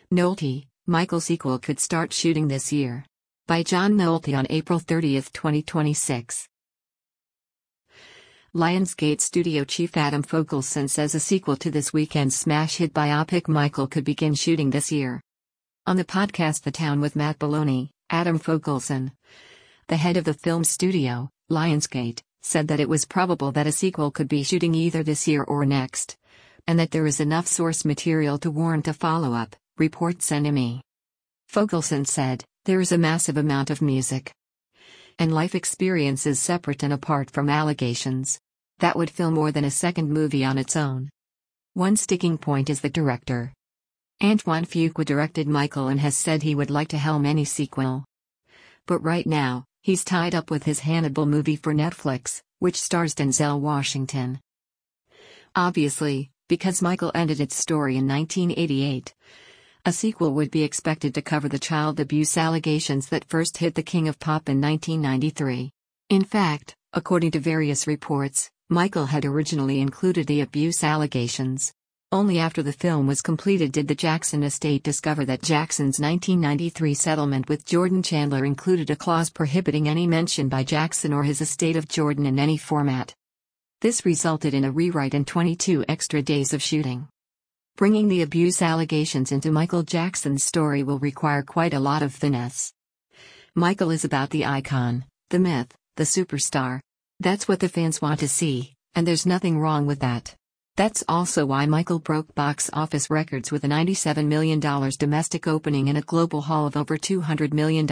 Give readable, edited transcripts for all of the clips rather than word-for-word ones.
Nolte, Michael sequel could start shooting this year. By John Nolte on April 30, 2026. Lionsgate studio chief Adam Fogelson says a sequel to this weekend's smash hit biopic Michael could begin shooting this year. On the podcast The Town with Matt Belloni, Adam Fogelson, the head of the film studio, Lionsgate, said that it was probable that a sequel could be shooting either this year or next, and that there is enough source material to warrant a follow-up, reports NME. Fogelson said, "There is a massive amount of music and life experiences separate and apart from allegations that would fill more than a second movie on its own. One sticking point is the director. Antoine Fuqua directed Michael and has said he would like to helm any sequel. But right now, he's tied up with his Hannibal movie for Netflix, which stars Denzel Washington. Obviously, because Michael ended its story in 1988. A sequel would be expected to cover the child abuse allegations that first hit the King of Pop in 1993. In fact, according to various reports, Michael had originally included the abuse allegations. Only after the film was completed did the Jackson estate discover that Jackson's 1993 settlement with Jordan Chandler included a clause prohibiting any mention by Jackson or his estate of Jordan in any format. This resulted in a rewrite and 22 extra days of shooting. Bringing the abuse allegations into Michael Jackson's story will require quite a lot of finesse. Michael is about the icon, the myth, the superstar. That's what the fans want to see, and there's nothing wrong with that. That's also why Michael broke box office records with a $97 million domestic opening and a global haul of over $200 million.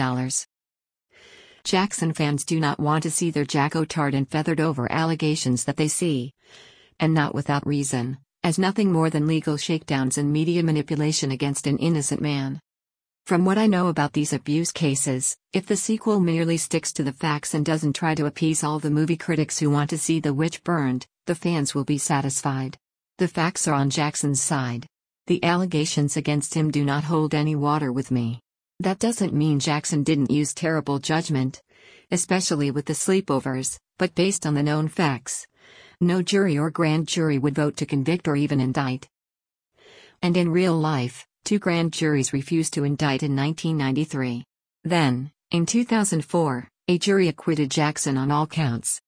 Jackson fans do not want to see their Jacko tarred and feathered over allegations that they see. And not without reason, as nothing more than legal shakedowns and media manipulation against an innocent man. From what I know about these abuse cases, if the sequel merely sticks to the facts and doesn't try to appease all the movie critics who want to see the witch burned, the fans will be satisfied. The facts are on Jackson's side. The allegations against him do not hold any water with me. That doesn't mean Jackson didn't use terrible judgment, especially with the sleepovers, but based on the known facts, no jury or grand jury would vote to convict or even indict. And in real life, 2 grand juries refused to indict in 1993. Then, in 2004, a jury acquitted Jackson on all counts.